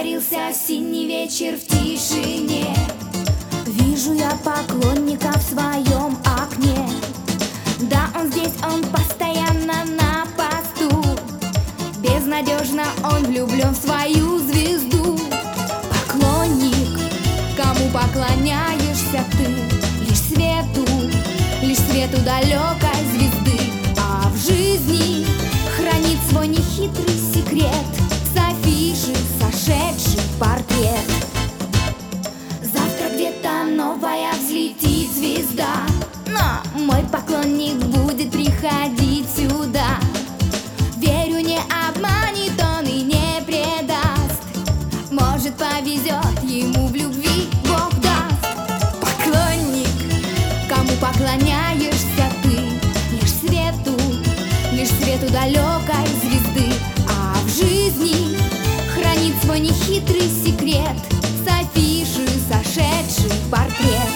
Растворился осенний вечер в тишине. Вижу я поклонника в своем окне. Да, он здесь, он постоянно на посту. Безнадежно он влюблен в свою звезду. Поклонник, кому поклоняешься ты? Лишь свету далекой звезды. А в жизни хранит свой нехитрый секрет с афиши сошедший портрет. Завтра где-то новая взлетит звезда, но мой поклонник будет приходить сюда. Верю, не обманет он и не предаст. Может, повезет ему в любви, Бог даст. Поклонник, кому поклоняешься ты? Лишь свету далекой звезды. А в жизни хранит свой нехитрый секрет с афиши сошедший портрет.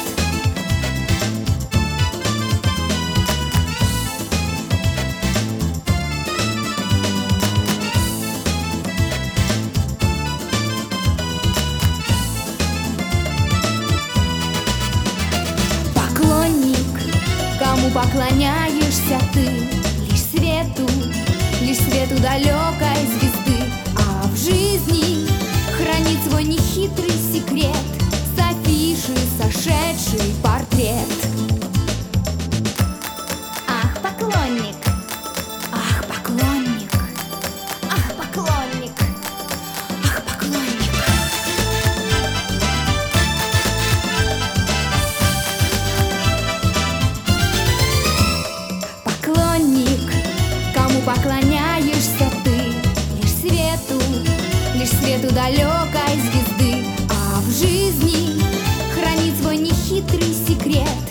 Поклонник, кому поклоняешься ты? Лишь свету далекой звезды. А в жизни хранит свой нехитрый секрет с афиши сошедший портрет. Ах, поклонник, ах, поклонник, ах, поклонник, ах, поклонник. Поклонник, кому поклоняешься ты? Лишь свету далекой звезды. А в жизни хранит свой нехитрый секрет